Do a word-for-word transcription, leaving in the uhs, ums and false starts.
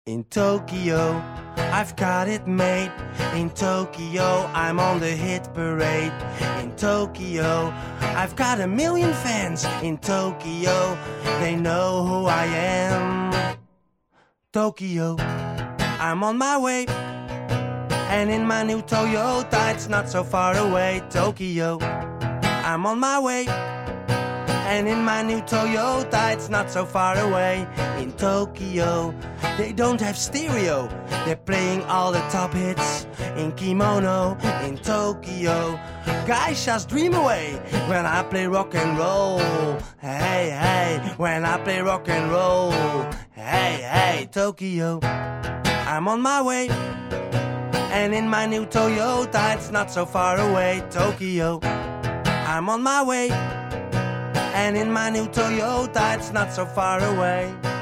In Tokyo, I've got it made. In Tokyo, I'm on the hit parade. In Tokyo, I've got a million fans. In Tokyo, they know who I am. Tokyo, I'm on my way. And in my new Toyota, it's not so far away. Tokyo, I'm on my way. And in my new Toyota, it's not so far away. In Tokyo, they don't have stereo. They're playing all the top hits in kimono. In Tokyo, guys just dream away when I play rock and roll. Hey, hey, when I play rock and roll. Hey, hey, Tokyo, I'm on my way. And in my new Toyota, it's not so far away. Tokyo, I'm on my way. And in my new Toyota, it's not so far away.